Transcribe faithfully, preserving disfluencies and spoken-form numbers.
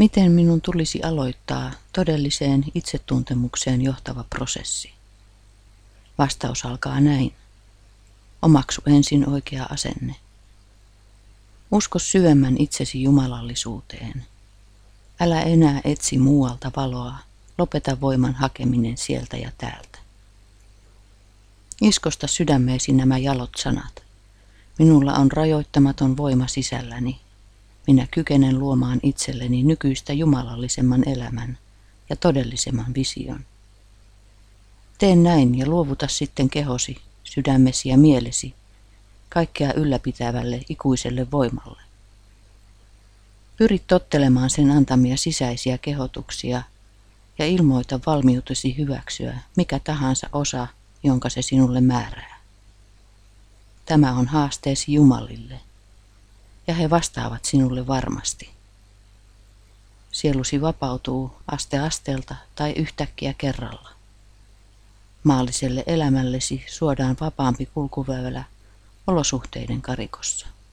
Miten minun tulisi aloittaa todelliseen itsetuntemukseen johtava prosessi? Vastaus alkaa näin. Omaksu ensin oikea asenne. Usko syvemmän itsesi jumalallisuuteen. Älä enää etsi muualta valoa, lopeta voiman hakeminen sieltä ja täältä. Iskosta sydämeesi nämä jalot sanat. Minulla on rajoittamaton voima sisälläni. Minä kykenen luomaan itselleni nykyistä jumalallisemman elämän ja todellisemman vision. Tee näin ja luovuta sitten kehosi, sydämesi ja mielesi kaikkea ylläpitävälle ikuiselle voimalle. Pyri tottelemaan sen antamia sisäisiä kehotuksia ja ilmoita valmiutesi hyväksyä mikä tahansa osa, jonka se sinulle määrää. Tämä on haasteesi Jumalille, ja he vastaavat sinulle varmasti. Sielusi vapautuu aste asteelta tai yhtäkkiä kerralla. Maalliselle elämällesi suodaan vapaampi kulkuväylä olosuhteiden karikossa.